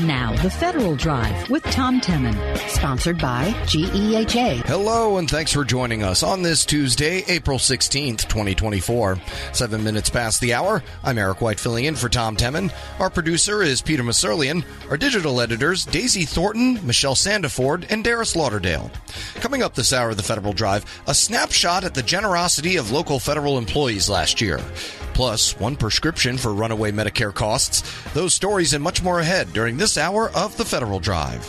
And now, The Federal Drive with Tom Temin, sponsored by GEHA. Hello, and thanks for joining us on this Tuesday, April 16th, 2024. 7 minutes past the hour, I'm Eric White filling in for Tom Temin. Our producer is Peter Masurlian. Our digital editors, Daisy Thornton, Michelle Sandiford, and Darius Lauderdale. Coming up this hour of The Federal Drive, a snapshot at the generosity of local federal employees last year. Plus, one prescription for runaway Medicare costs. Those stories and much more ahead during this hour of The Federal Drive.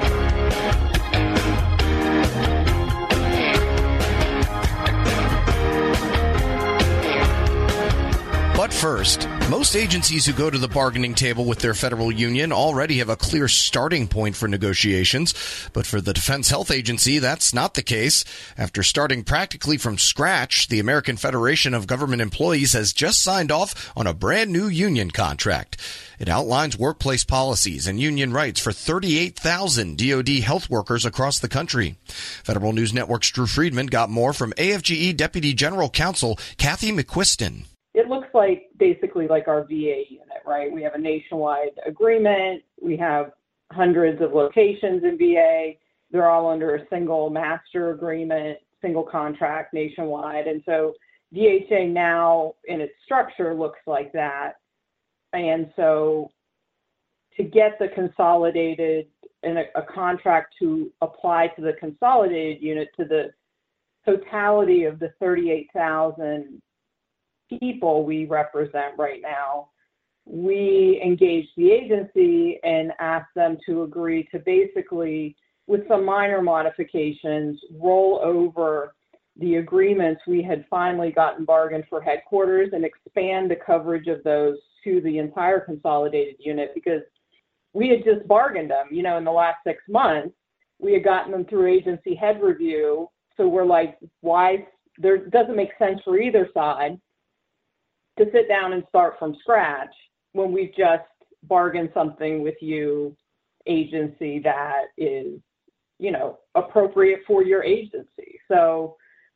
But first, most agencies who go to the bargaining table with their federal union already have a clear starting point for negotiations. But for the Defense Health Agency, that's not the case. After starting practically from scratch, the American Federation of Government Employees has just signed off on a brand new union contract. It outlines workplace policies and union rights for 38,000 DoD health workers across the country. Federal News Network's Drew Friedman got more from AFGE Deputy General Counsel Kathy McQuiston. It looks like basically like our VA unit, right? We have a nationwide agreement. We have hundreds of locations in VA. They're all under a single master agreement, single contract nationwide. And so DHA now in its structure looks like that. And so to get the consolidated and a contract to apply to the consolidated unit to the totality of the 38,000 people we represent right now, we engaged the agency and asked them to agree to basically, with some minor modifications, roll over the agreements we had finally gotten bargained for headquarters and expand the coverage of those to the entire consolidated unit, because we had just bargained them, in the last 6 months. We had gotten them through agency head review. So we're like, why? There doesn't make sense for either side to sit down and start from scratch when we've just bargained something with you, agency, that is, appropriate for your agency. So,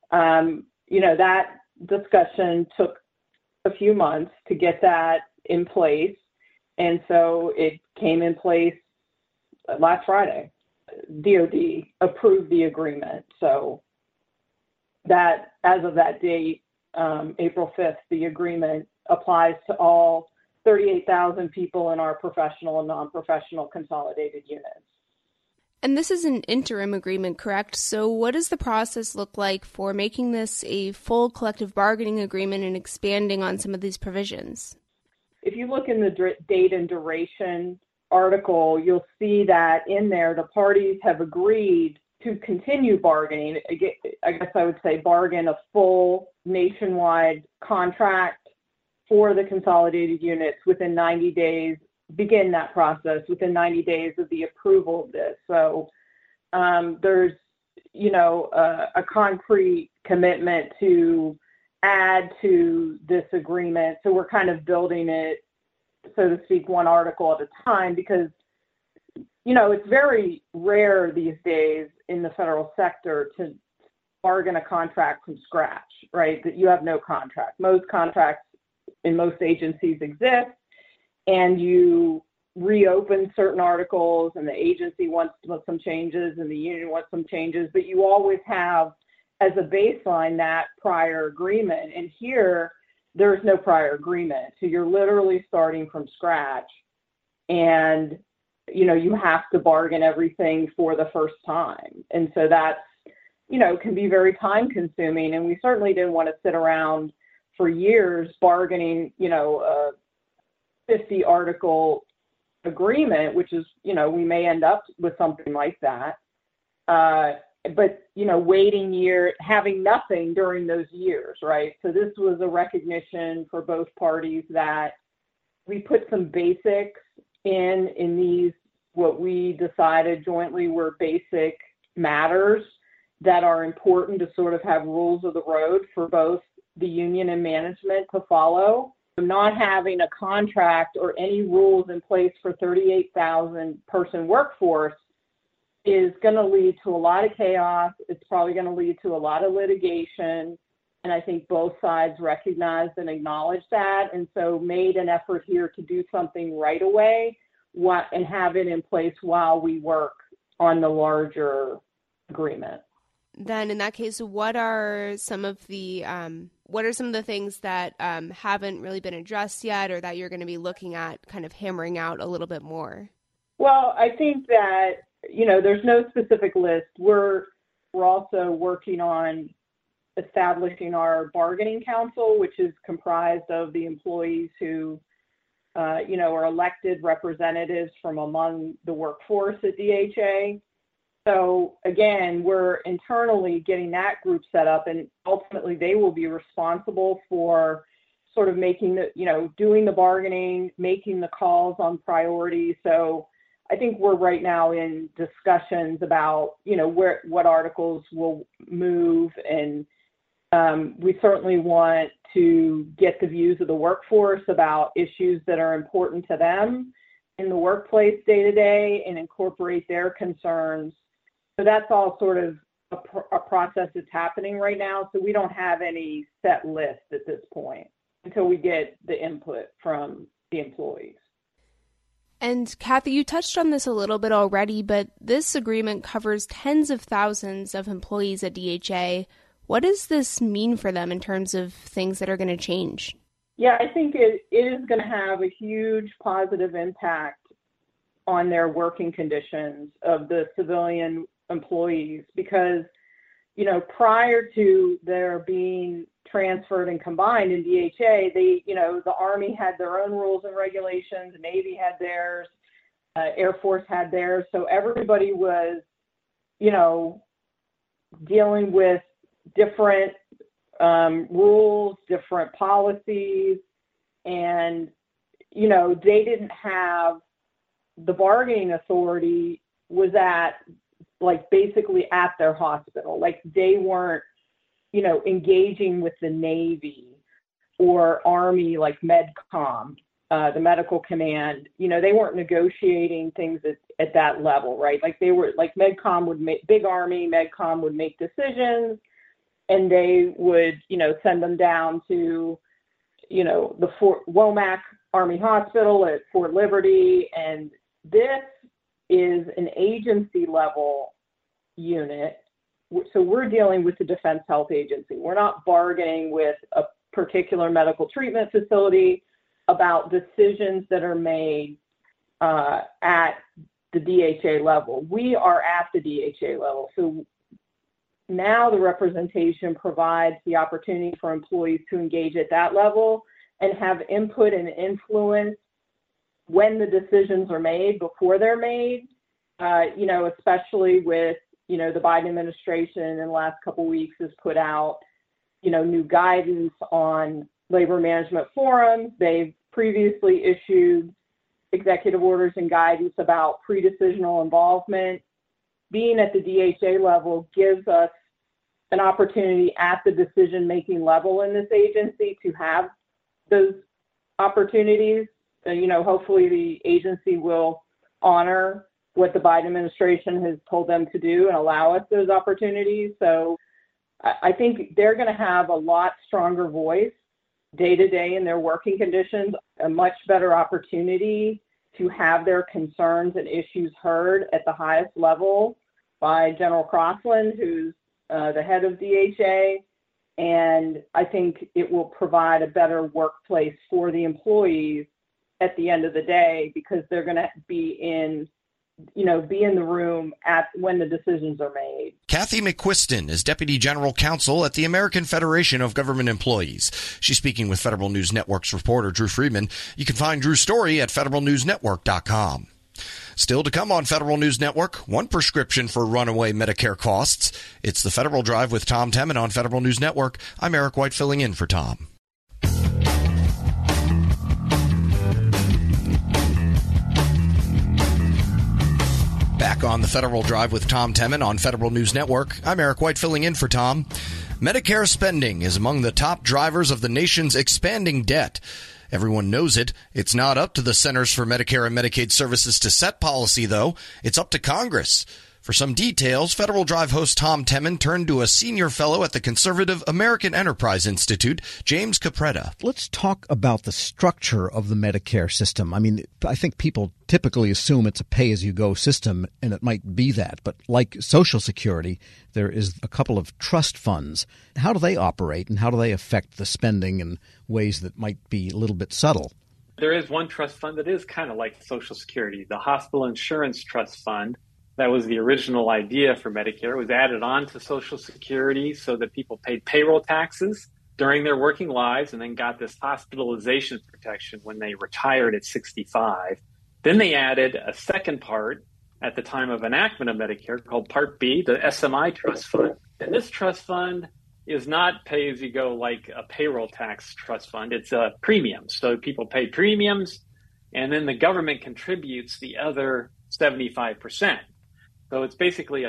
that discussion took a few months to get that in place. And so it came in place last Friday. DOD approved the agreement. So that, as of that date, April 5th, the agreement applies to all 38,000 people in our professional and non-professional consolidated units. And this is an interim agreement, correct? So what does the process look like for making this a full collective bargaining agreement and expanding on some of these provisions? If you look in the date and duration article, you'll see that in there the parties have agreed to continue bargaining. I guess I would say bargain a full nationwide contract for the consolidated units within 90 days, begin that process within 90 days of the approval of this. So there's, a concrete commitment to add to this agreement. So we're kind of building it, so to speak, one article at a time, because it's very rare these days in the federal sector to bargain a contract from scratch, right? That you have no contract. Most contracts in most agencies exist, and you reopen certain articles, and the agency wants some changes, and the union wants some changes, but you always have as a baseline that prior agreement. And here, there's no prior agreement. So you're literally starting from scratch, and you have to bargain everything for the first time. And so that's, can be very time consuming. And we certainly didn't want to sit around for years bargaining, a 50 article agreement, which is, we may end up with something like that. But, waiting having nothing during those years, right? So this was a recognition for both parties that we put some basics in these, what we decided jointly were basic matters that are important to sort of have rules of the road for both the union and management to follow. Not having a contract or any rules in place for 38,000 person workforce is going to lead to a lot of chaos. It's probably going to lead to a lot of litigation. And I think both sides recognized and acknowledged that, and so made an effort here to do something right away and have it in place while we work on the larger agreement. Then in that case, what are some of the things that haven't really been addressed yet, or that you're going to be looking at kind of hammering out a little bit more? Well, I think that, there's no specific list. We're also working on establishing our bargaining council, which is comprised of the employees who, are elected representatives from among the workforce at DHA. So again, we're internally getting that group set up, and ultimately they will be responsible for sort of making doing the bargaining, making the calls on priority. So I think we're right now in discussions about, what articles will move, and we certainly want to get the views of the workforce about issues that are important to them in the workplace day to day and incorporate their concerns. So that's all sort of a process that's happening right now. So we don't have any set list at this point until we get the input from the employees. And Kathy, you touched on this a little bit already, but this agreement covers tens of thousands of employees at DHA. What does this mean for them in terms of things that are going to change? Yeah, I think it is going to have a huge positive impact on their working conditions of the civilian employees because, prior to their being transferred and combined in DHA, the Army had their own rules and regulations, the Navy had theirs, Air Force had theirs. So everybody was, dealing with different rules, different policies, and, they didn't have the bargaining authority was basically at their hospital. Like they weren't, engaging with the Navy or Army, like MedCom, the medical command, they weren't negotiating things at that level, right? Like they were, like MedCom would make, big Army, MedCom would make decisions and they would, send them down to, the Womack Army Hospital at Fort Liberty. And this is an agency level unit. So we're dealing with the Defense Health Agency. We're not bargaining with a particular medical treatment facility about decisions that are made at the DHA level. We are at the DHA level. So now the representation provides the opportunity for employees to engage at that level and have input and influence when the decisions are made, before they're made, especially with, the Biden administration in the last couple of weeks has put out, new guidance on labor management forums. They've previously issued executive orders and guidance about pre-decisional involvement. Being at the DHA level gives us an opportunity at the decision-making level in this agency to have those opportunities. Hopefully the agency will honor what the Biden administration has told them to do and allow us those opportunities. So I think they're going to have a lot stronger voice day to day in their working conditions, a much better opportunity to have their concerns and issues heard at the highest level by General Crossland, who's the head of DHA. And I think it will provide a better workplace for the employees at the end of the day because they're going to be in the room when the decisions are made. Kathy McQuiston is Deputy General Counsel at the American Federation of Government Employees. She's speaking with Federal News Network's reporter Drew Friedman. You can find Drew's story at federalnewsnetwork.com. Still to come on Federal News Network, one prescription for runaway Medicare costs. It's the Federal Drive with Tom Temin on Federal News Network. I'm Eric White filling in for Tom. Back on the Federal Drive with Tom Temin on Federal News Network. I'm Eric White filling in for Tom. Medicare spending is among the top drivers of the nation's expanding debt. Everyone knows it. It's not up to the Centers for Medicare and Medicaid Services to set policy, though. It's up to Congress. For some details, Federal Drive host Tom Temin turned to a senior fellow at the conservative American Enterprise Institute, James Capretta. Let's talk about the structure of the Medicare system. I mean, I think people typically assume it's a pay-as-you-go system, and it might be that. But like Social Security, there is a couple of trust funds. How do they operate, and how do they affect the spending in ways that might be a little bit subtle? There is one trust fund that is kind of like Social Security, the Hospital Insurance Trust Fund. That was the original idea for Medicare. It was added on to Social Security so that people paid payroll taxes during their working lives and then got this hospitalization protection when they retired at 65. Then they added a second part at the time of enactment of Medicare called Part B, the SMI Trust Fund. And this trust fund is not pay-as-you-go like a payroll tax trust fund. It's a premium. So people pay premiums, and then the government contributes the other 75%. So it's basically a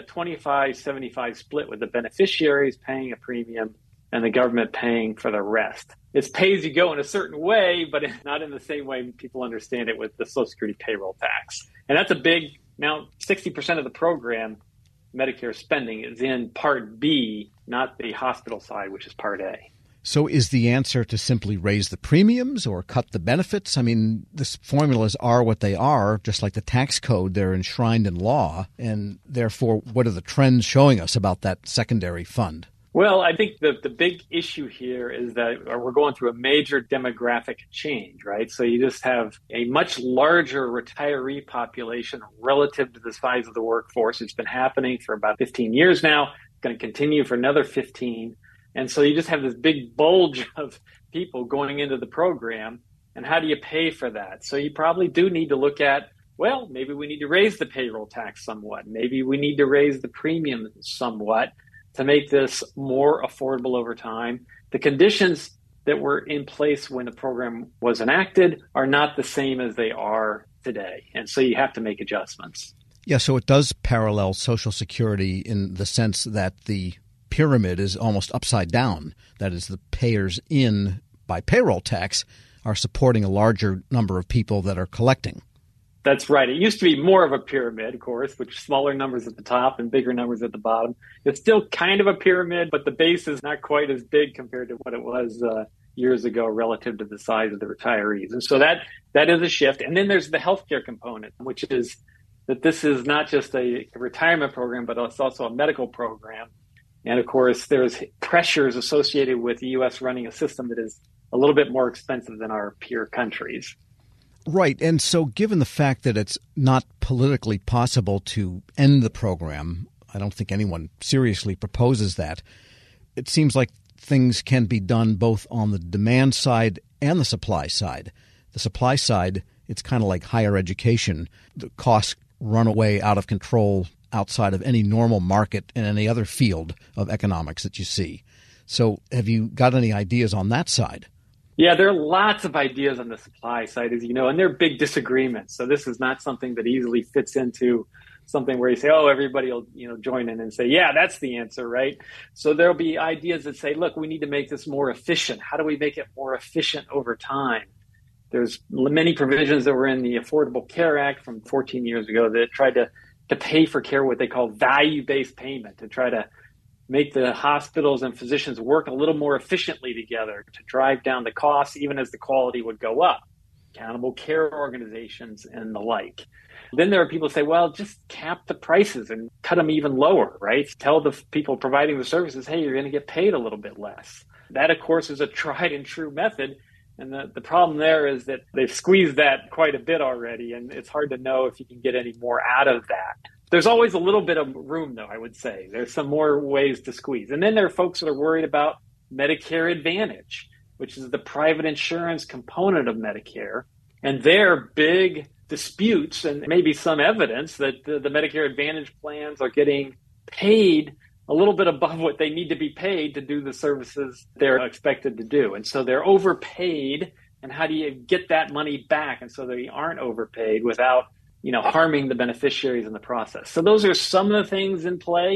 25-75 split with the beneficiaries paying a premium and the government paying for the rest. It's pay-as-you-go in a certain way, but not in the same way people understand it with the Social Security payroll tax. And that's a big, now 60% of the program, Medicare spending, is in Part B, not the hospital side, which is Part A. So is the answer to simply raise the premiums or cut the benefits? I mean, the formulas are what they are, just like the tax code. They're enshrined in law. And therefore, what are the trends showing us about that secondary fund? Well, I think the big issue here is that we're going through a major demographic change, right? So you just have a much larger retiree population relative to the size of the workforce. It's been happening for about 15 years now. It's going to continue for another 15. And so you just have this big bulge of people going into the program. And how do you pay for that? So you probably do need to look at, well, maybe we need to raise the payroll tax somewhat. Maybe we need to raise the premium somewhat to make this more affordable over time. The conditions that were in place when the program was enacted are not the same as they are today. And so you have to make adjustments. Yeah, so it does parallel Social Security in the sense that the pyramid is almost upside down. That is, the payers in by payroll tax are supporting a larger number of people that are collecting. That's right. It used to be more of a pyramid, of course, with smaller numbers at the top and bigger numbers at the bottom. It's still kind of a pyramid, but the base is not quite as big compared to what it was years ago relative to the size of the retirees. And so that is a shift. And then there's the healthcare component, which is that this is not just a retirement program, but it's also a medical program. And of course, there's pressures associated with the U.S. running a system that is a little bit more expensive than our peer countries. Right. And so given the fact that it's not politically possible to end the program, I don't think anyone seriously proposes that, it seems like things can be done both on the demand side and the supply side. The supply side, it's kind of like higher education. The costs run away out of control outside of any normal market in any other field of economics that you see. So have you got any ideas on that side? Yeah, there are lots of ideas on the supply side, as you know, and there are big disagreements. So this is not something that easily fits into something where you say, oh, everybody will, join in and say, yeah, that's the answer, right? So there'll be ideas that say, look, we need to make this more efficient. How do we make it more efficient over time? There's many provisions that were in the Affordable Care Act from 14 years ago that tried to pay for care, what they call value-based payment, to try to make the hospitals and physicians work a little more efficiently together to drive down the costs, even as the quality would go up, accountable care organizations and the like. Then there are people who say, well, just cap the prices and cut them even lower, right? Tell the people providing the services, hey, you're going to get paid a little bit less. That, of course, is a tried and true method. And the problem there is that they've squeezed that quite a bit already, and it's hard to know if you can get any more out of that. There's always a little bit of room, though, I would say. There's some more ways to squeeze. And then there are folks that are worried about Medicare Advantage, which is the private insurance component of Medicare. And there are big disputes and maybe some evidence that the Medicare Advantage plans are getting paid a little bit above what they need to be paid to do the services they're expected to do. And so they're overpaid. And how do you get that money back? And so they aren't overpaid without, harming the beneficiaries in the process. So those are some of the things in play.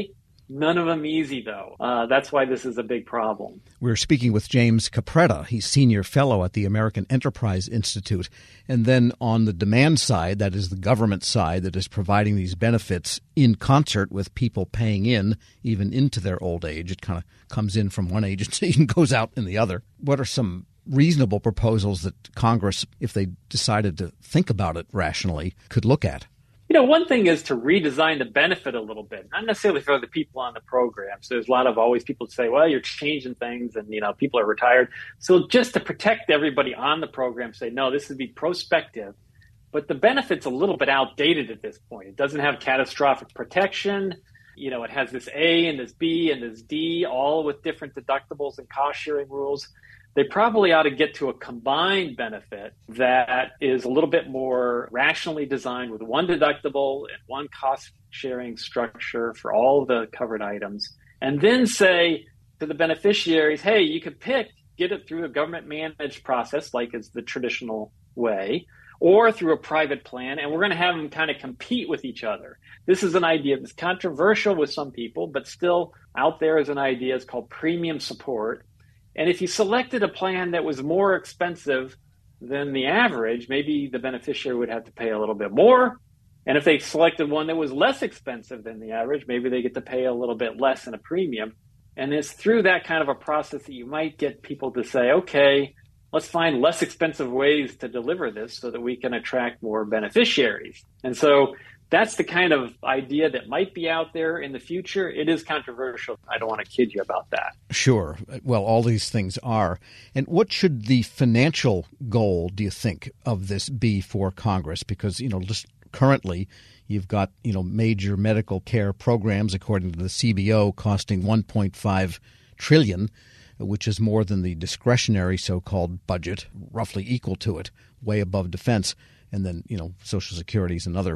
None of them easy, though. That's why this is a big problem. We're speaking with James Capretta. He's senior fellow at the American Enterprise Institute. And then on the demand side, that is the government side that is providing these benefits in concert with people paying in, even into their old age. It kind of comes in from one agency and goes out in the other. What are some reasonable proposals that Congress, if they decided to think about it rationally, could look at? One thing is to redesign the benefit a little bit, not necessarily for the people on the program. So there's a lot of always people say, well, you're changing things and, people are retired. So just to protect everybody on the program, say, no, this would be prospective. But the benefit's a little bit outdated at this point. It doesn't have catastrophic protection. It has this A and this B and this D, all with different deductibles and cost sharing rules. They probably ought to get to a combined benefit that is a little bit more rationally designed with one deductible and one cost-sharing structure for all the covered items. And then say to the beneficiaries, hey, you could get it through a government-managed process, like is the traditional way, or through a private plan, and we're going to have them kind of compete with each other. This is an idea that's controversial with some people, but still out there as an idea. It's called premium support. And if you selected a plan that was more expensive than the average, maybe the beneficiary would have to pay a little bit more. And if they selected one that was less expensive than the average, maybe they get to pay a little bit less in a premium. And it's through that kind of a process that you might get people to say, okay, let's find less expensive ways to deliver this so that we can attract more beneficiaries. And so that's the kind of idea that might be out there in the future. It is controversial. I don't want to kid you about that. Sure. Well, all these things are. And what should the financial goal, do you think, of this be for Congress? Because, just currently you've got, major medical care programs, according to the CBO, costing $1.5 trillion, which is more than the discretionary so-called budget, roughly equal to it, way above defense. And then, Social Security is another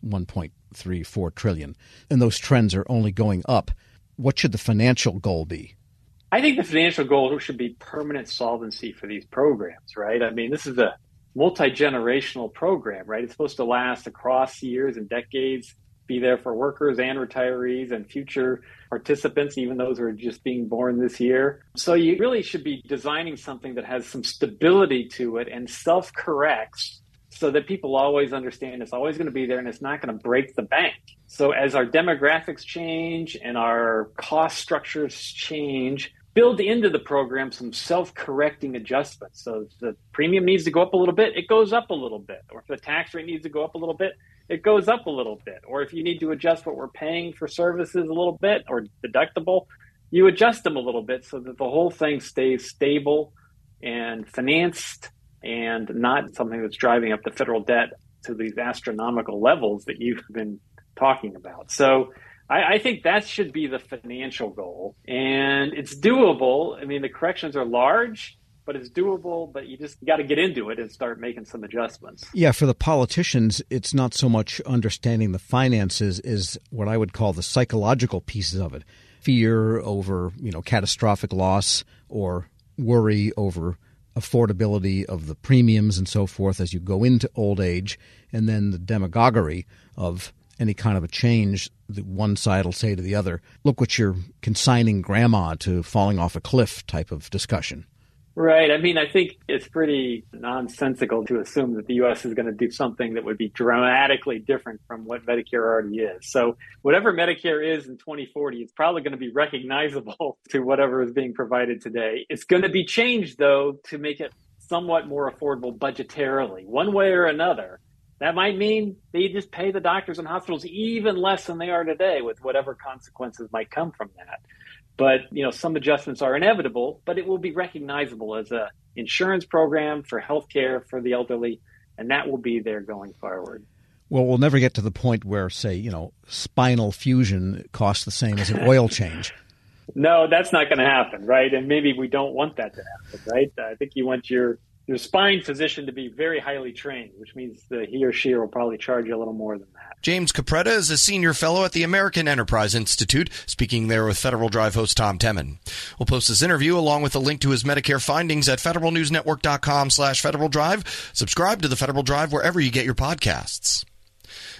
$1.34 trillion. And those trends are only going up. What should the financial goal be? I think the financial goal should be permanent solvency for these programs, right? I mean, this is a multi-generational program, right? It's supposed to last across years and decades, be there for workers and retirees and future participants, even those who are just being born this year. So you really should be designing something that has some stability to it and self-corrects so that people always understand it's always going to be there and it's not going to break the bank. So as our demographics change and our cost structures change, build into the program some self-correcting adjustments. So if the premium needs to go up a little bit, it goes up a little bit. Or if the tax rate needs to go up a little bit, it goes up a little bit. Or if you need to adjust what we're paying for services a little bit or deductible, you adjust them a little bit so that the whole thing stays stable and financed and not something that's driving up the federal debt to these astronomical levels that you've been talking about. So I think that should be the financial goal. And it's doable. I mean, the corrections are large, but it's doable, but you just got to get into it and start making some adjustments. Yeah, for the politicians, it's not so much understanding the finances as what I would call the psychological pieces of it. Fear over, catastrophic loss or worry over affordability of the premiums and so forth as you go into old age, and then the demagoguery of any kind of a change that one side will say to the other, look what you're consigning grandma to falling off a cliff type of discussion. Right. I mean, I think it's pretty nonsensical to assume that the U.S. is going to do something that would be dramatically different from what Medicare already is. So whatever Medicare is in 2040, it's probably going to be recognizable to whatever is being provided today. It's going to be changed, though, to make it somewhat more affordable budgetarily, one way or another. That might mean they just pay the doctors and hospitals even less than they are today, with whatever consequences might come from that. But, some adjustments are inevitable, but it will be recognizable as a insurance program for healthcare for the elderly, and that will be there going forward. Well, we'll never get to the point where, say, spinal fusion costs the same as an oil change. No, that's not going to happen, right? And maybe we don't want that to happen, right? I think you want your spine physician to be very highly trained, which means that he or she will probably charge you a little more than that. James Capretta is a senior fellow at the American Enterprise Institute, speaking there with Federal Drive host Tom Temin. We'll post this interview along with a link to his Medicare findings at federalnewsnetwork.com/Federal Drive. Subscribe to the Federal Drive wherever you get your podcasts.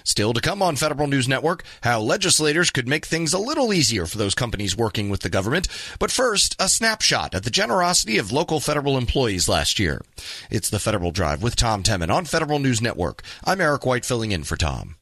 Still to come on Federal News Network, how legislators could make things a little easier for those companies working with the government. But first, a snapshot at the generosity of local federal employees last year. It's the Federal Drive with Tom Temin on Federal News Network. I'm Eric White filling in for Tom.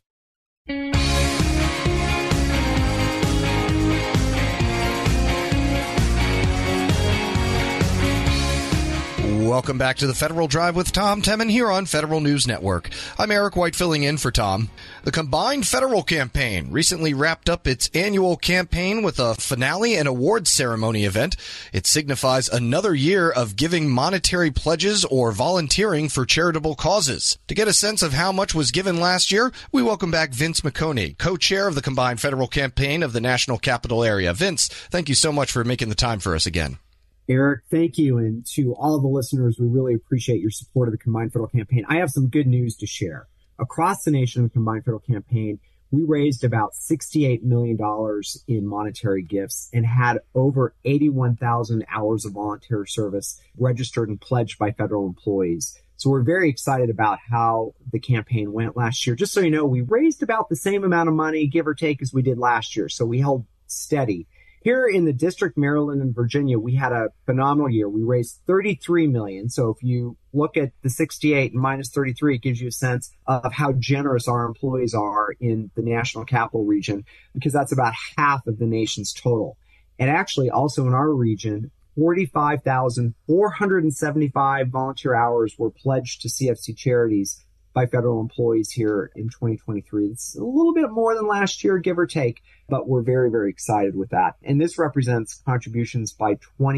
Welcome back to the Federal Drive with Tom Temin here on Federal News Network. I'm Eric White filling in for Tom. The Combined Federal Campaign recently wrapped up its annual campaign with a finale and awards ceremony event. It signifies another year of giving monetary pledges or volunteering for charitable causes. To get a sense of how much was given last year, we welcome back Vince McConey, co-chair of the Combined Federal Campaign of the National Capital Area. Vince, thank you so much for making the time for us again. Eric, thank you. And to all the listeners, we really appreciate your support of the Combined Federal Campaign. I have some good news to share. Across the nation, the Combined Federal Campaign, we raised about $68 million in monetary gifts and had over 81,000 hours of volunteer service registered and pledged by federal employees. So we're very excited about how the campaign went last year. Just so you know, we raised about the same amount of money, give or take, as we did last year. So we held steady. Here in the District, Maryland, and Virginia, we had a phenomenal year. We raised $33 million. So if you look at the 68 and minus 33, it gives you a sense of how generous our employees are in the National Capital Region, because that's about half of the nation's total. And actually, also in our region, 45,475 volunteer hours were pledged to CFC charities by federal employees here in 2023. It's a little bit more than last year, give or take, but we're very, very excited with that. And this represents contributions by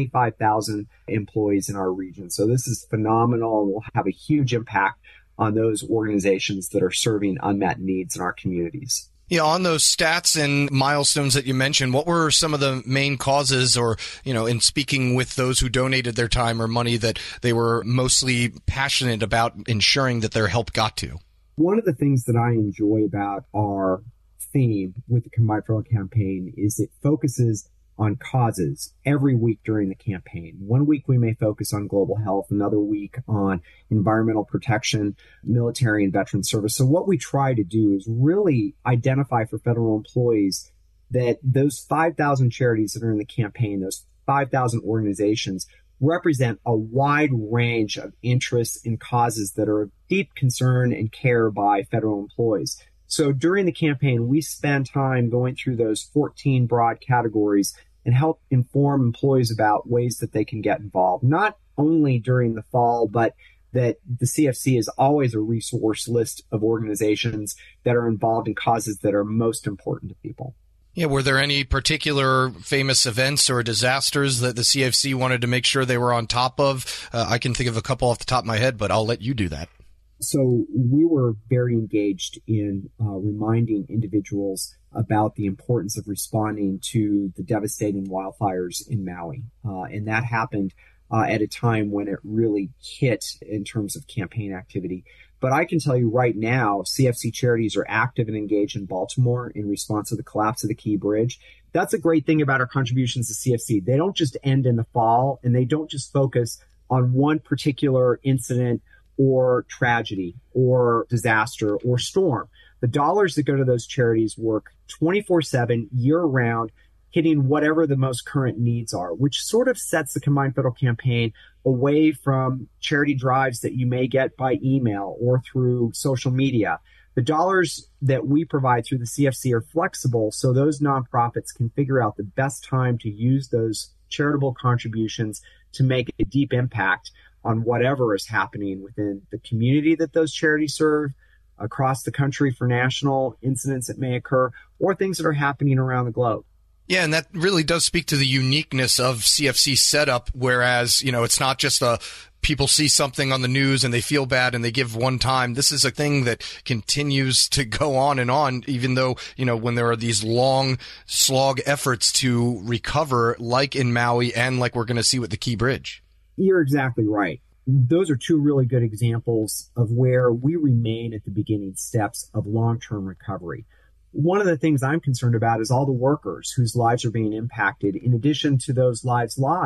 25,000 employees in our region. So this is phenomenal and will have a huge impact on those organizations that are serving unmet needs in our communities. Yeah, on those stats and milestones that you mentioned, what were some of the main causes or, in speaking with those who donated their time or money that they were mostly passionate about ensuring that their help got to? One of the things that I enjoy about our theme with the Combined Federal Campaign is it focuses on causes every week during the campaign. One week we may focus on global health, another week on environmental protection, military and veteran service. So what we try to do is really identify for federal employees that those 5,000 charities that are in the campaign, those 5,000 organizations, represent a wide range of interests and causes that are of deep concern and care by federal employees. So during the campaign, we spend time going through those 14 broad categories and help inform employees about ways that they can get involved, not only during the fall, but that the CFC is always a resource list of organizations that are involved in causes that are most important to people. Yeah, were there any particular famous events or disasters that the CFC wanted to make sure they were on top of? I can think of a couple off the top of my head, but I'll let you do that. So we were very engaged in reminding individuals about the importance of responding to the devastating wildfires in Maui. And that happened at a time when it really hit in terms of campaign activity. But I can tell you right now, CFC charities are active and engaged in Baltimore in response to the collapse of the Key Bridge. That's a great thing about our contributions to CFC. They don't just end in the fall, and they don't just focus on one particular incident or tragedy or disaster or storm. The dollars that go to those charities work 24/7, year-round, hitting whatever the most current needs are, which sort of sets the Combined Federal Campaign away from charity drives that you may get by email or through social media. The dollars that we provide through the CFC are flexible, so those nonprofits can figure out the best time to use those charitable contributions to make a deep impact on whatever is happening within the community that those charities serve, across the country for national incidents that may occur, or things that are happening around the globe. Yeah, and that really does speak to the uniqueness of CFC's setup, whereas, it's not just people see something on the news and they feel bad and they give one time. This is a thing that continues to go on, even though, when there are these long slog efforts to recover, like in Maui and like we're going to see with the Key Bridge. You're exactly right. Those are two really good examples of where we remain at the beginning steps of long-term recovery. One of the things I'm concerned about is all the workers whose lives are being impacted. In addition to those lives lost,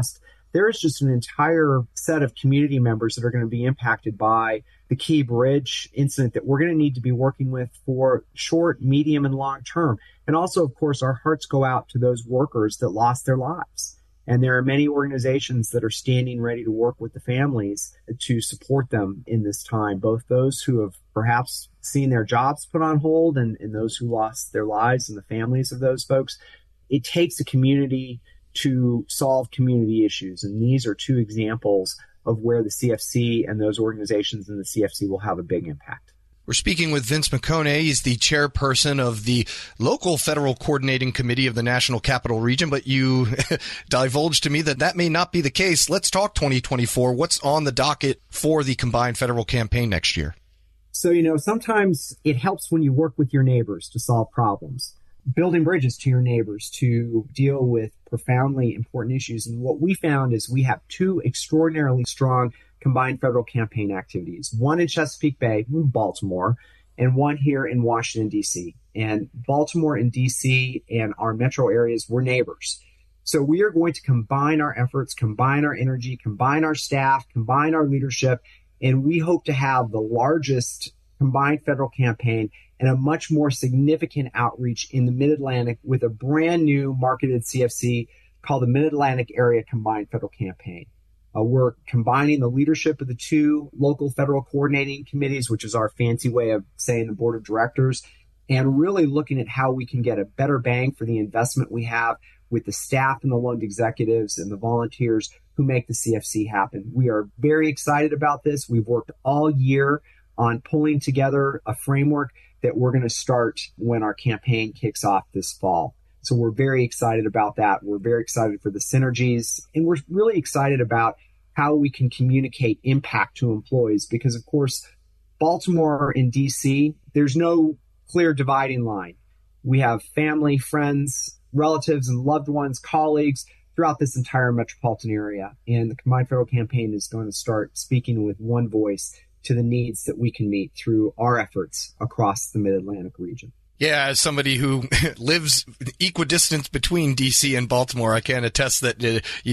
there is just an entire set of community members that are going to be impacted by the Key Bridge incident that we're going to need to be working with for short, medium, and long term. And also, of course, our hearts go out to those workers that lost their lives. And there are many organizations that are standing ready to work with the families to support them in this time, both those who have perhaps seen their jobs put on hold and those who lost their lives and the families of those folks. It takes a community to solve community issues. And these are two examples of where the CFC and those organizations in the CFC will have a big impact. We're speaking with Vince McCone. He's the chairperson of the local federal coordinating committee of the National Capital Region, but you divulged to me that may not be the case. Let's talk 2024. What's on the docket for the combined federal campaign next year? So, sometimes it helps when you work with your neighbors to solve problems, building bridges to your neighbors to deal with profoundly important issues. And what we found is we have two extraordinarily strong combined federal campaign activities, one in Chesapeake Bay, Baltimore, and one here in Washington, D.C. And Baltimore and D.C. and our metro areas, we're neighbors. So we are going to combine our efforts, combine our energy, combine our staff, combine our leadership, and we hope to have the largest combined federal campaign and a much more significant outreach in the Mid-Atlantic with a brand new marketed CFC called the Mid-Atlantic Area Combined Federal Campaign. We're combining the leadership of the two local federal coordinating committees, which is our fancy way of saying the board of directors, and really looking at how we can get a better bang for the investment we have with the staff and the loaned executives and the volunteers who make the CFC happen. We are very excited about this. We've worked all year on pulling together a framework that we're going to start when our campaign kicks off this fall. So we're very excited about that. We're very excited for the synergies, and we're really excited about how we can communicate impact to employees because, of course, Baltimore and D.C., there's no clear dividing line. We have family, friends, relatives, and loved ones, colleagues throughout this entire metropolitan area. And the Combined Federal Campaign is going to start speaking with one voice to the needs that we can meet through our efforts across the Mid-Atlantic region. Yeah, as somebody who lives equidistant between D.C. and Baltimore, I can attest that you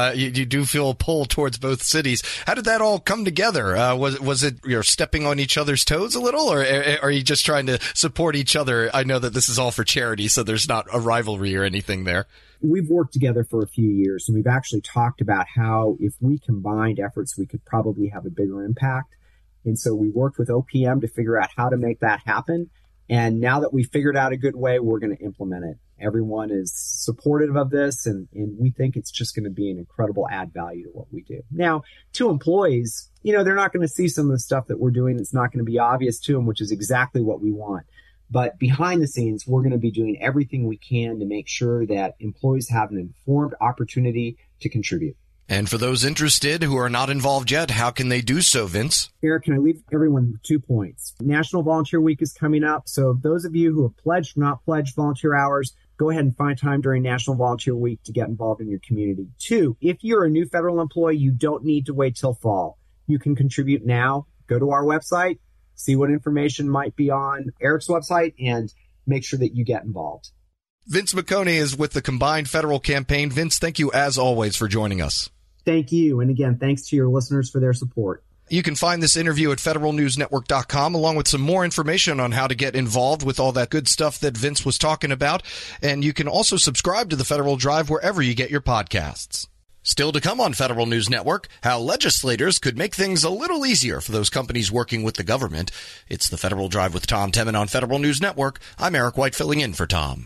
do feel a pull towards both cities. How did that all come together? Was it you're stepping on each other's toes a little, or are you just trying to support each other? I know that this is all for charity, so there's not a rivalry or anything there. We've worked together for a few years, and we've actually talked about how if we combined efforts, we could probably have a bigger impact. And so we worked with OPM to figure out how to make that happen. And now that we figured out a good way, we're going to implement it. Everyone is supportive of this, and we think it's just going to be an incredible add value to what we do. Now, to employees, they're not going to see some of the stuff that we're doing. It's not going to be obvious to them, which is exactly what we want. But behind the scenes, we're going to be doing everything we can to make sure that employees have an informed opportunity to contribute. And for those interested who are not involved yet, how can they do so, Vince? Eric, can I leave everyone with 2 points? National Volunteer Week is coming up. So those of you who have pledged or not pledged volunteer hours, go ahead and find time during National Volunteer Week to get involved in your community. 2, if you're a new federal employee, you don't need to wait till fall. You can contribute now. Go to our website, see what information might be on Eric's website, and make sure that you get involved. Vince McCone is with the Combined Federal Campaign. Vince, thank you as always for joining us. Thank you. And again, thanks to your listeners for their support. You can find this interview at federalnewsnetwork.com along with some more information on how to get involved with all that good stuff that Vince was talking about. And you can also subscribe to the Federal Drive wherever you get your podcasts. Still to come on Federal News Network, how legislators could make things a little easier for those companies working with the government. It's the Federal Drive with Tom Temin on Federal News Network. I'm Eric White filling in for Tom.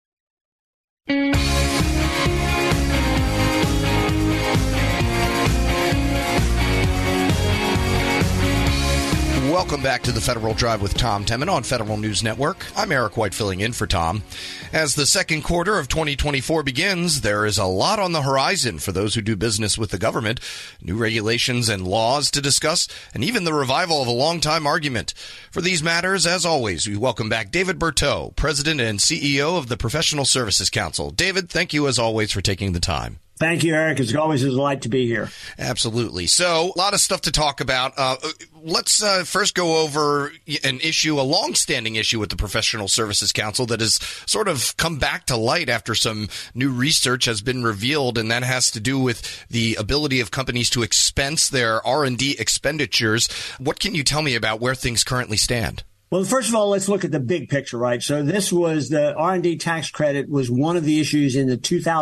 Welcome back to the Federal Drive with Tom Temin on Federal News Network. I'm Eric White filling in for Tom. As the second quarter of 2024 begins, there is a lot on the horizon for those who do business with the government. New regulations and laws to discuss, and even the revival of a long-time argument. For these matters, as always, we welcome back David Berteau, President and CEO of the Professional Services Council. David, thank you as always for taking the time. Thank you, Eric. It's always a delight to be here. Absolutely. So a lot of stuff to talk about. Let's first go over a long-standing issue with the Professional Services Council that has sort of come back to light after some new research has been revealed, and that has to do with the ability of companies to expense their R&D expenditures. What can you tell me about where things currently stand? Well, first of all, let's look at the big picture, right? So this was the R&D tax credit was one of the issues in the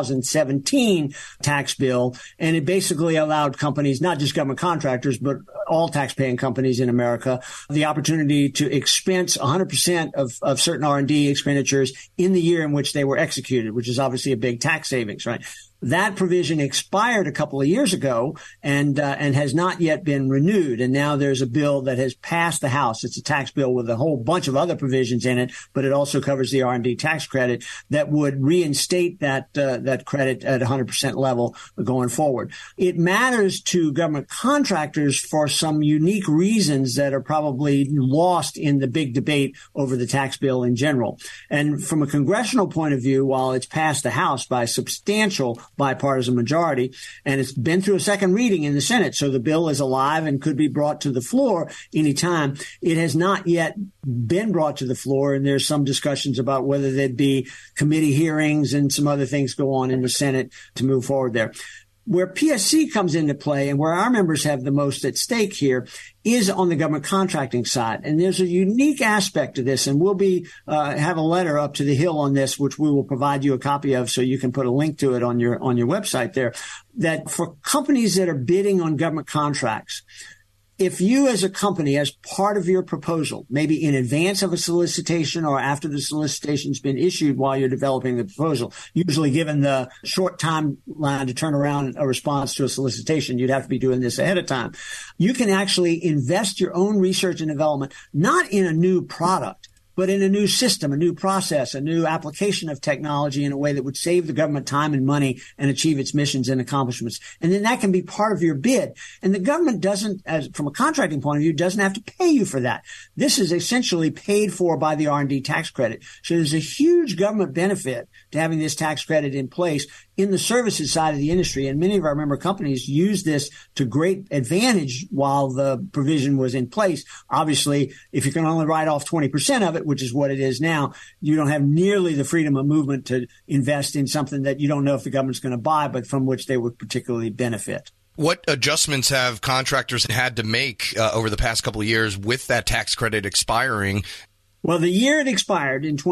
2017 tax bill, and it basically allowed companies, not just government contractors, but all tax-paying companies in America, the opportunity to expense 100% of certain R&D expenditures in the year in which they were executed, which is obviously a big tax savings, right? That provision expired a couple of years ago and has not yet been renewed. And now there's a bill that has passed the House. It's a tax bill with a whole bunch of other provisions in it, but it also covers the R&D tax credit that would reinstate that credit at 100% level going forward. It matters to government contractors for some unique reasons that are probably lost in the big debate over the tax bill in general. And from a congressional point of view, while it's passed the House by substantial bipartisan majority, and it's been through a second reading in the Senate, so the bill is alive and could be brought to the floor anytime. It has not yet been brought to the floor, and there's some discussions about whether there'd be committee hearings and some other things go on in the Senate to move forward there. Where PSC comes into play and where our members have the most at stake here is on the government contracting side. And there's a unique aspect to this, and we'll have a letter up to the Hill on this, which we will provide you a copy of so you can put a link to it on your website there, that for companies that are bidding on government contracts, if you as a company, as part of your proposal, maybe in advance of a solicitation or after the solicitation has been issued while you're developing the proposal, usually given the short timeline to turn around a response to a solicitation, you'd have to be doing this ahead of time. You can actually invest your own research and development, not in a new product, but in a new system, a new process, a new application of technology in a way that would save the government time and money and achieve its missions and accomplishments. And then that can be part of your bid. And the government doesn't, from a contracting point of view, doesn't have to pay you for that. This is essentially paid for by the R&D tax credit. So there's a huge government benefit to having this tax credit in place in the services side of the industry. And many of our member companies use this to great advantage while the provision was in place. Obviously, if you can only write off 20% of it, which is what it is now, you don't have nearly the freedom of movement to invest in something that you don't know if the government's going to buy, but from which they would particularly benefit. What adjustments have contractors had to make over the past couple of years with that tax credit expiring? Well, the year it expired in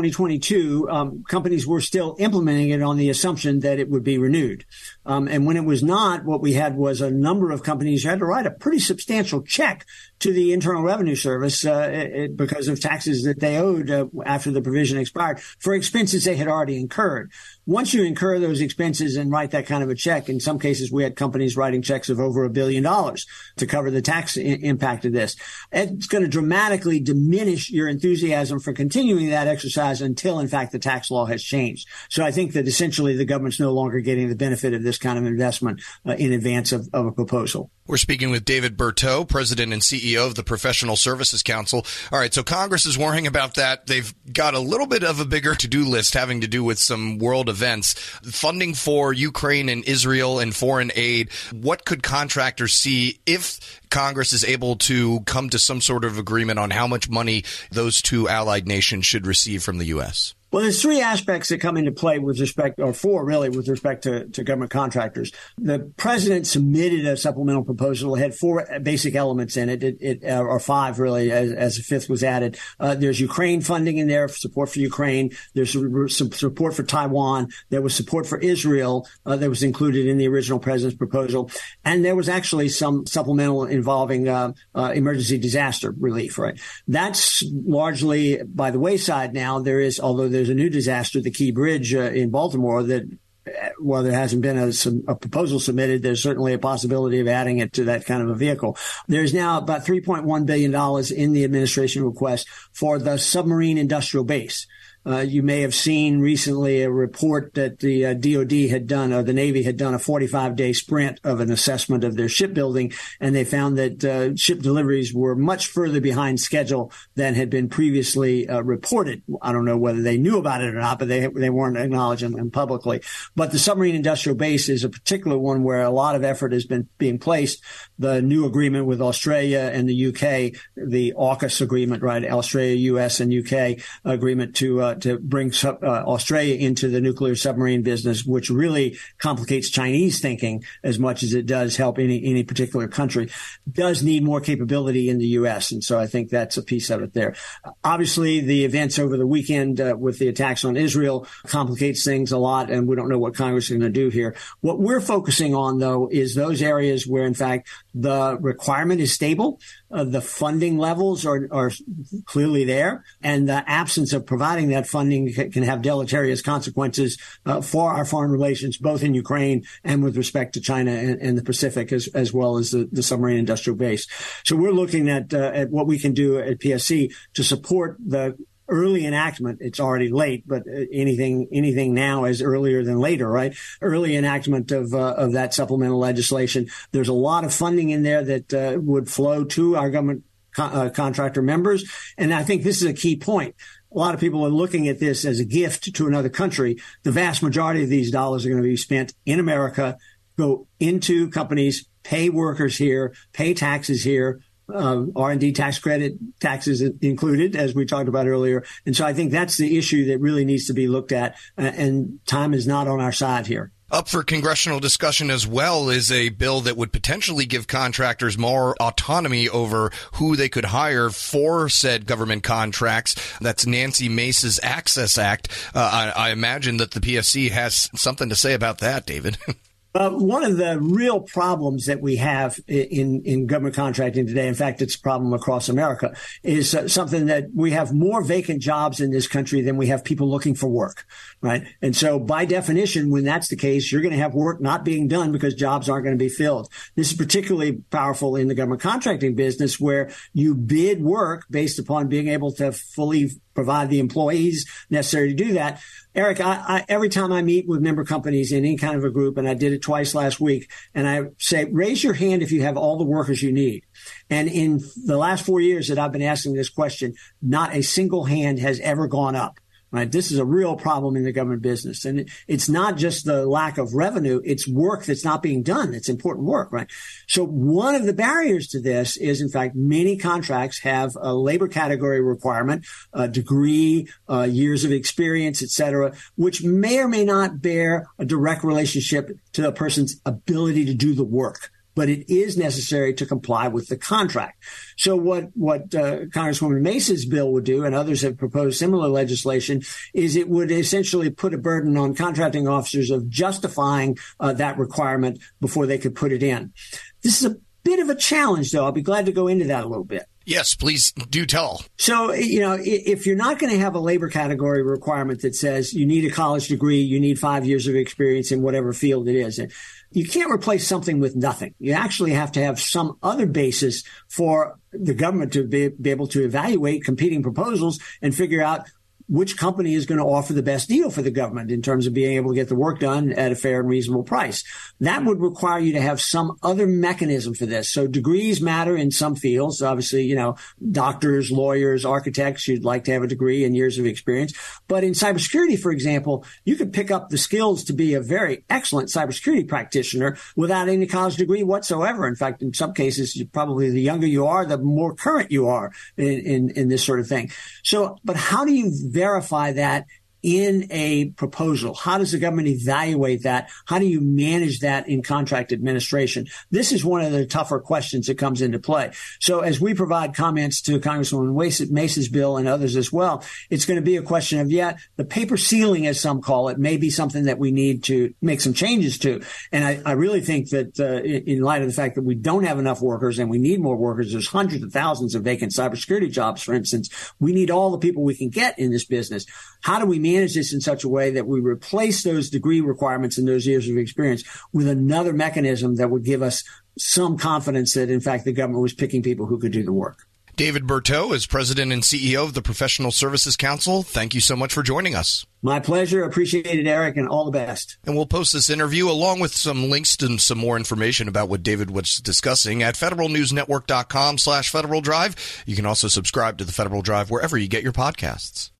2022, companies were still implementing it on the assumption that it would be renewed. And when it was not, what we had was a number of companies who had to write a pretty substantial check to the Internal Revenue Service because of taxes that they owed after the provision expired for expenses they had already incurred. Once you incur those expenses and write that kind of a check, in some cases we had companies writing checks of over $1 billion to cover the tax impact of this. It's going to dramatically diminish your enthusiasm for continuing that exercise until, in fact, the tax law has changed. So I think that essentially the government's no longer getting the benefit of this kind of investment in advance of a proposal. We're speaking with David Berteau, President and CEO of the Professional Services Council. All right, so Congress is worrying about that. They've got a little bit of a bigger to-do list having to do with some world events. Funding for Ukraine and Israel and foreign aid. What could contractors see if Congress is able to come to some sort of agreement on how much money those two allied nations should receive from the U.S.? Well, there's three aspects that come into play with respect, or four really, with respect to government contractors. The president submitted a supplemental proposal. It had four basic elements in it, or five really, as a fifth was added. There's Ukraine funding in there, support for Ukraine. There's some support for Taiwan. There was support for Israel that was included in the original president's proposal. And there was actually some supplemental involving emergency disaster relief, right? That's largely by the wayside now. Although there's a new disaster, the Key Bridge in Baltimore, that while there hasn't been a proposal submitted, there's certainly a possibility of adding it to that kind of a vehicle. There's now about $3.1 billion in the administration request for the submarine industrial base. You may have seen recently a report that the DOD had done, or the Navy had done, a 45-day sprint of an assessment of their shipbuilding, and they found that ship deliveries were much further behind schedule than had been previously reported. I don't know whether they knew about it or not, but they weren't acknowledging them publicly. But the submarine industrial base is a particular one where a lot of effort has been being placed. The new agreement with Australia and the UK, the AUKUS agreement, right? Australia, US, and UK agreement to bring Australia into the nuclear submarine business, which really complicates Chinese thinking as much as it does help any particular country, does need more capability in the US. And so I think that's a piece of it there. Obviously, the events over the weekend with the attacks on Israel complicates things a lot, and we don't know what Congress is going to do here. What we're focusing on, though, is those areas where, in fact, the requirement is stable, the funding levels are clearly there, and the absence of providing that funding can have deleterious consequences for our foreign relations, both in Ukraine and with respect to China and the Pacific, as well as the submarine industrial base. So we're looking at what we can do at PSC to support the early enactment. It's already late, but anything now is earlier than later, right? Early enactment of that supplemental legislation. There's a lot of funding in there that would flow to our government contractor members. And I think this is a key point. A lot of people are looking at this as a gift to another country. The vast majority of these dollars are going to be spent in America, go into companies, pay workers here, pay taxes here, R&D tax credit, taxes included, as we talked about earlier. And so I think that's the issue that really needs to be looked at, and time is not on our side here. Up for congressional discussion as well is a bill that would potentially give contractors more autonomy over who they could hire for said government contracts. That's Nancy Mace's Access Act. I imagine that the PSC has something to say about that, David. One of the real problems that we have in government contracting today, in fact, it's a problem across America, is something that we have more vacant jobs in this country than we have people looking for work, right? And so by definition, when that's the case, you're going to have work not being done because jobs aren't going to be filled. This is particularly powerful in the government contracting business, where you bid work based upon being able to fully provide the employees necessary to do that. Eric, I every time I meet with member companies in any kind of a group, and I did it twice last week, and I say, raise your hand if you have all the workers you need. And in the last 4 years that I've been asking this question, not a single hand has ever gone up. Right. This is a real problem in the government business. And it's not just the lack of revenue. It's work that's not being done. It's important work. Right. So one of the barriers to this is, in fact, many contracts have a labor category requirement, a degree, years of experience, et cetera, which may or may not bear a direct relationship to a person's ability to do the work. But it is necessary to comply with the contract. So what Congresswoman Mace's bill would do, and others have proposed similar legislation, is it would essentially put a burden on contracting officers of justifying that requirement before they could put it in. This is a bit of a challenge, though. I'll be glad to go into that a little bit. Yes, please do tell. So, if you're not going to have a labor category requirement that says you need a college degree, you need 5 years of experience in whatever field it is, you can't replace something with nothing. You actually have to have some other basis for the government to be able to evaluate competing proposals and figure out which company is going to offer the best deal for the government in terms of being able to get the work done at a fair and reasonable price. That would require you to have some other mechanism for this. So degrees matter in some fields. Obviously, doctors, lawyers, architects, you'd like to have a degree and years of experience. But in cybersecurity, for example, you could pick up the skills to be a very excellent cybersecurity practitioner without any college degree whatsoever. In fact, in some cases, probably the younger you are, the more current you are in this sort of thing. So, but how do you verify that in a proposal? How does the government evaluate that? How do you manage that in contract administration? This is one of the tougher questions that comes into play. So as we provide comments to Congresswoman Mace's bill and others as well, it's going to be a question of, the paper ceiling, as some call it, may be something that we need to make some changes to. And I really think that in light of the fact that we don't have enough workers and we need more workers, there's hundreds of thousands of vacant cybersecurity jobs, for instance. We need all the people we can get in this business. How do we manage this in such a way that we replace those degree requirements and those years of experience with another mechanism that would give us some confidence that, in fact, the government was picking people who could do the work? David Berteau is President and CEO of the Professional Services Council. Thank you so much for joining us. My pleasure. Appreciate it, Eric, and all the best. And we'll post this interview along with some links to some more information about what David was discussing at federalnewsnetwork.com/Federal Drive. You can also subscribe to the Federal Drive wherever you get your podcasts.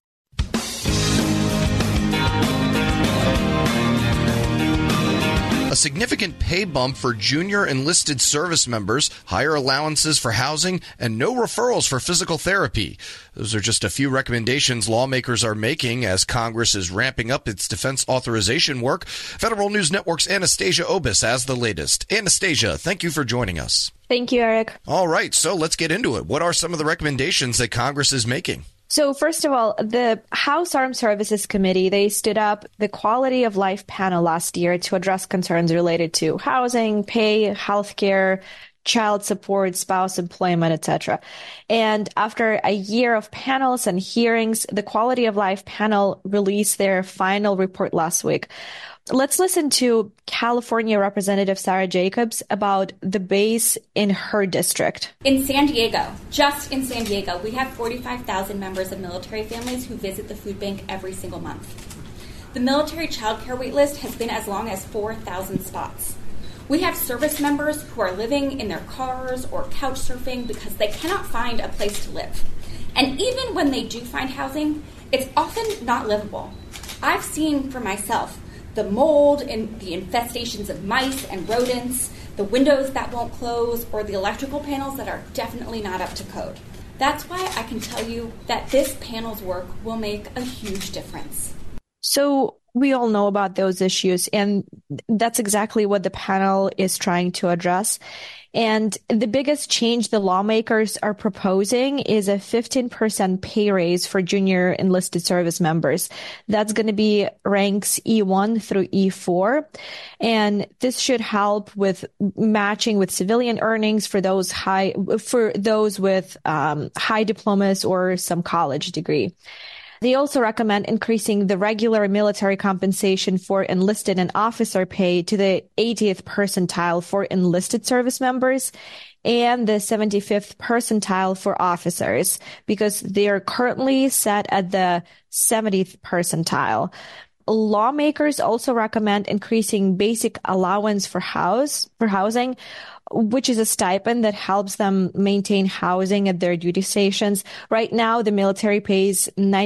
A significant pay bump for junior enlisted service members, higher allowances for housing, and no referrals for physical therapy. Those are just a few recommendations lawmakers are making as Congress is ramping up its defense authorization work. Federal News Network's Anastasia Obis has the latest. Anastasia, thank you for joining us. Thank you, Eric. All right, so let's get into it. What are some of the recommendations that Congress is making? So first of all, the House Armed Services Committee, they stood up the Quality of Life panel last year to address concerns related to housing, pay, healthcare, child support, spouse employment, etc. And after a year of panels and hearings, the Quality of Life panel released their final report last week. Let's listen to California Representative Sarah Jacobs about the base in her district. In San Diego, just in San Diego, we have 45,000 members of military families who visit the food bank every single month. The military child care wait list has been as long as 4,000 spots. We have service members who are living in their cars or couch surfing because they cannot find a place to live. And even when they do find housing, it's often not livable. I've seen for myself the mold and the infestations of mice and rodents, the windows that won't close, or the electrical panels that are definitely not up to code. That's why I can tell you that this panel's work will make a huge difference. So we all know about those issues, and that's exactly what the panel is trying to address. And the biggest change the lawmakers are proposing is a 15% pay raise for junior enlisted service members. That's going to be ranks E1 through E4. And this should help with matching with civilian earnings for those with high diplomas or some college degree. They also recommend increasing the regular military compensation for enlisted and officer pay to the 80th percentile for enlisted service members and the 75th percentile for officers, because they are currently set at the 70th percentile. Lawmakers also recommend increasing basic allowance for housing, which is a stipend that helps them maintain housing at their duty stations. Right now, the military pays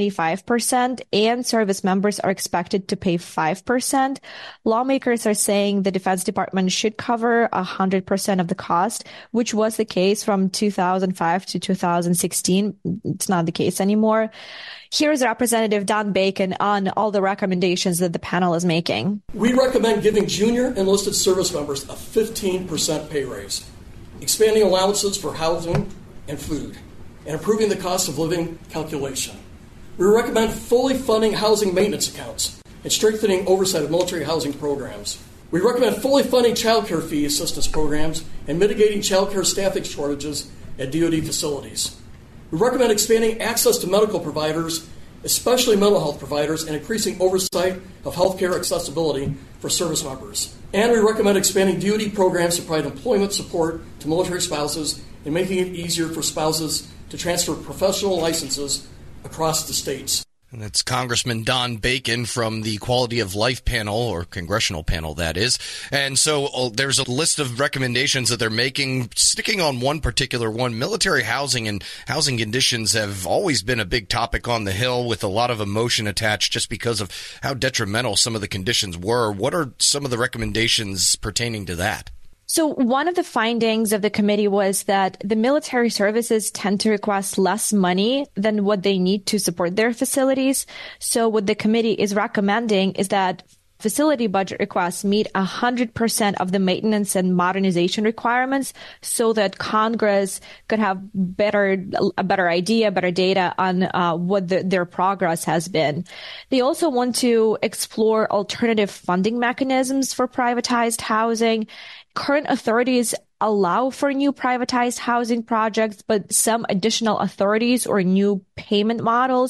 95% and service members are expected to pay 5%. Lawmakers are saying the Defense Department should cover 100% of the cost, which was the case from 2005 to 2016. It's not the case anymore. Here's Representative Don Bacon on all the recommendations that the panel is making. We recommend giving junior enlisted service members a 15% pay raise, expanding allowances for housing and food, and improving the cost of living calculation. We recommend fully funding housing maintenance accounts and strengthening oversight of military housing programs. We recommend fully funding child care fee assistance programs and mitigating child care staffing shortages at DoD facilities. We recommend expanding access to medical providers, especially mental health providers, and increasing oversight of healthcare accessibility for service members. And we recommend expanding DoD programs to provide employment support to military spouses and making it easier for spouses to transfer professional licenses across the states. And that's Congressman Don Bacon from the Quality of Life panel, or congressional panel, that is. And so there's a list of recommendations that they're making, sticking on one particular one. Military housing and housing conditions have always been a big topic on the Hill, with a lot of emotion attached just because of how detrimental some of the conditions were. What are some of the recommendations pertaining to that? So one of the findings of the committee was that the military services tend to request less money than what they need to support their facilities. So what the committee is recommending is that facility budget requests meet 100% of the maintenance and modernization requirements so that Congress could have a better idea, better data on what their progress has been. They also want to explore alternative funding mechanisms for privatized housing. Current authorities allow for new privatized housing projects, but some additional authorities or new payment models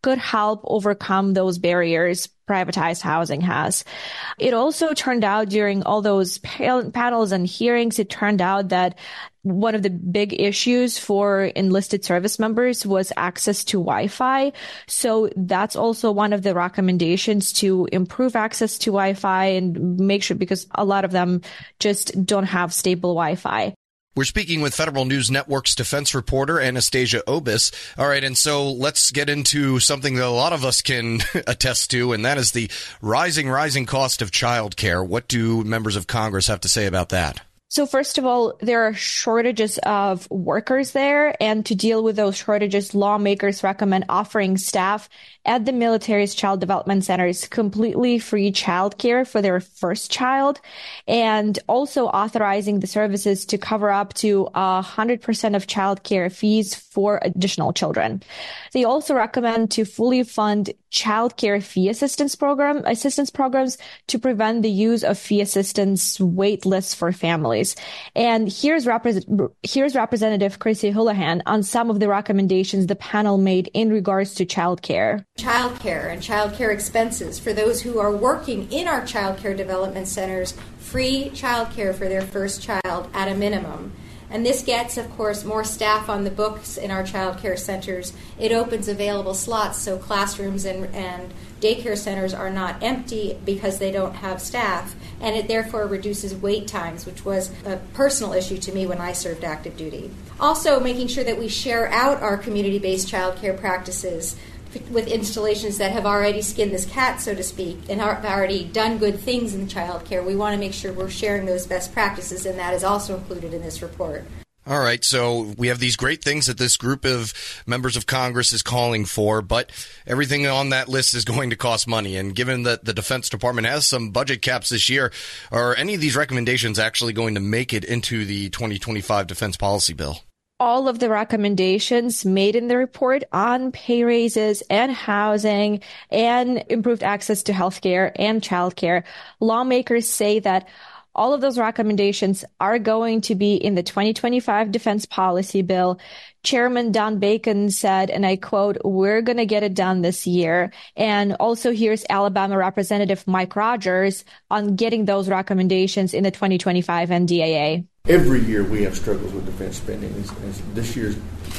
could help overcome those barriers privatized housing has. It also turned out during all those panels and hearings, it turned out that one of the big issues for enlisted service members was access to Wi-Fi. So that's also one of the recommendations, to improve access to Wi-Fi and make sure, because a lot of them just don't have stable Wi-Fi. We're speaking with Federal News Network's defense reporter, Anastasia Obis. All right, and so let's get into something that a lot of us can attest to, and that is the rising cost of childcare. What do members of Congress have to say about that? So first of all, there are shortages of workers there, and to deal with those shortages, lawmakers recommend offering staff at the military's child development centers completely free childcare for their first child, and also authorizing the services to cover up to 100% of childcare fees for additional children. They also recommend to fully fund childcare fee assistance programs to prevent the use of fee assistance wait lists for families. And here's Representative Chrissy Houlihan on some of the recommendations the panel made in regards to childcare. Childcare and childcare expenses for those who are working in our childcare development centers, free childcare for their first child at a minimum. And this gets, of course, more staff on the books in our child care centers. It opens available slots so classrooms and daycare centers are not empty because they don't have staff. And it therefore reduces wait times, which was a personal issue to me when I served active duty. Also, making sure that we share out our community-based child care practices with installations that have already skinned this cat, so to speak, and have already done good things in child care. We want to make sure we're sharing those best practices, and that is also included in this report. All right, so we have these great things that this group of members of Congress is calling for, but everything on that list is going to cost money. And given that the Defense Department has some budget caps this year, are any of these recommendations actually going to make it into the 2025 defense policy bill? All of the recommendations made in the report on pay raises and housing and improved access to healthcare and childcare, lawmakers say that all of those recommendations are going to be in the 2025 defense policy bill. Chairman Don Bacon said, and I quote, "We're going to get it done this year." And also here's Alabama Representative Mike Rogers on getting those recommendations in the 2025 NDAA. Every year we have struggles with defense spending. This year's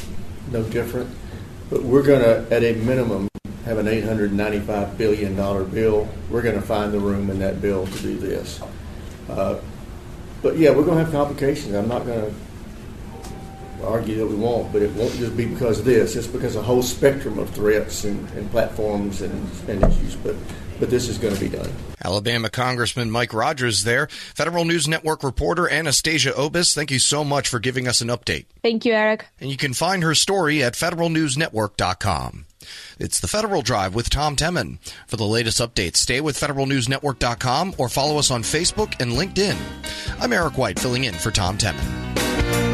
no different. But we're going to, at a minimum, have an $895 billion bill. We're going to find the room in that bill to do this. But yeah, we're going to have complications. I'm not going to argue that we won't, but it won't just be because of this. It's because of a whole spectrum of threats and platforms and issues. But this is going to be done. Alabama Congressman Mike Rogers there. Federal News Network reporter Anastasia Obis, thank you so much for giving us an update. Thank you, Eric. And you can find her story at federalnewsnetwork.com. It's the Federal Drive with Tom Temin. For the latest updates, stay with federalnewsnetwork.com or follow us on Facebook and LinkedIn. I'm Eric White, filling in for Tom Temin.